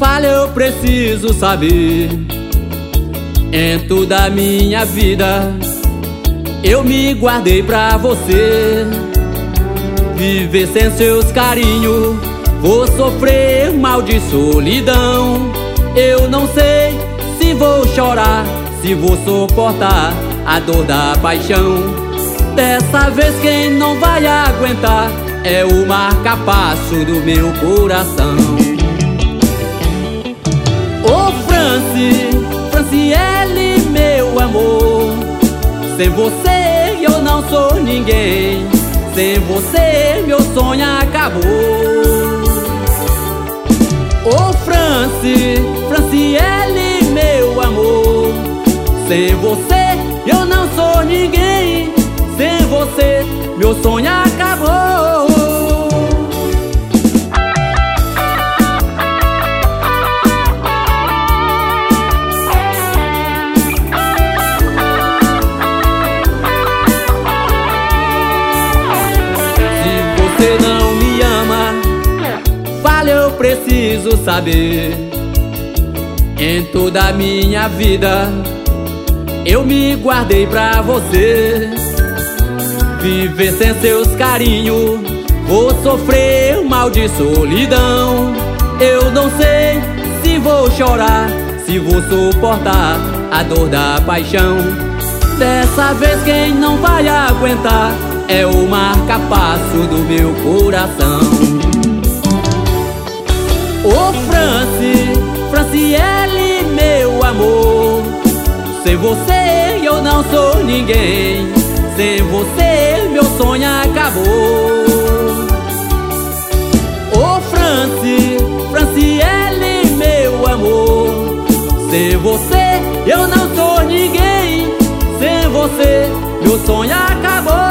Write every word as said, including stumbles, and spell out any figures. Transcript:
Fale, eu preciso saber. Em toda a minha vida eu me guardei pra você. Viver sem seus carinhos, vou sofrer mal de solidão. Eu não sei se vou chorar, se vou suportar a dor da paixão. Dessa vez quem não vai aguentar é o marca-passo do meu coração. Ô Franci, Franciele, meu amor, sem você eu não sou ninguém. Sem você meu sonho acabou. Ô Franci, Franciele, meu amor, sem você eu não sou ninguém. Sem você meu sonho acabou. Você não me ama, fale, eu preciso saber. Em toda a minha vida eu me guardei pra você. Viver sem seus carinhos, vou sofrer mal de solidão. Eu não sei se vou chorar, se vou suportar a dor da paixão. Dessa vez quem não vai aguentar é o marca-passo do meu coração. Ô Franci, Franciele, meu amor, sem você eu não sou ninguém. Sem você meu sonho acabou. Ô Franci, Franciele, meu amor, sem você eu não sou ninguém. Sem você meu sonho acabou.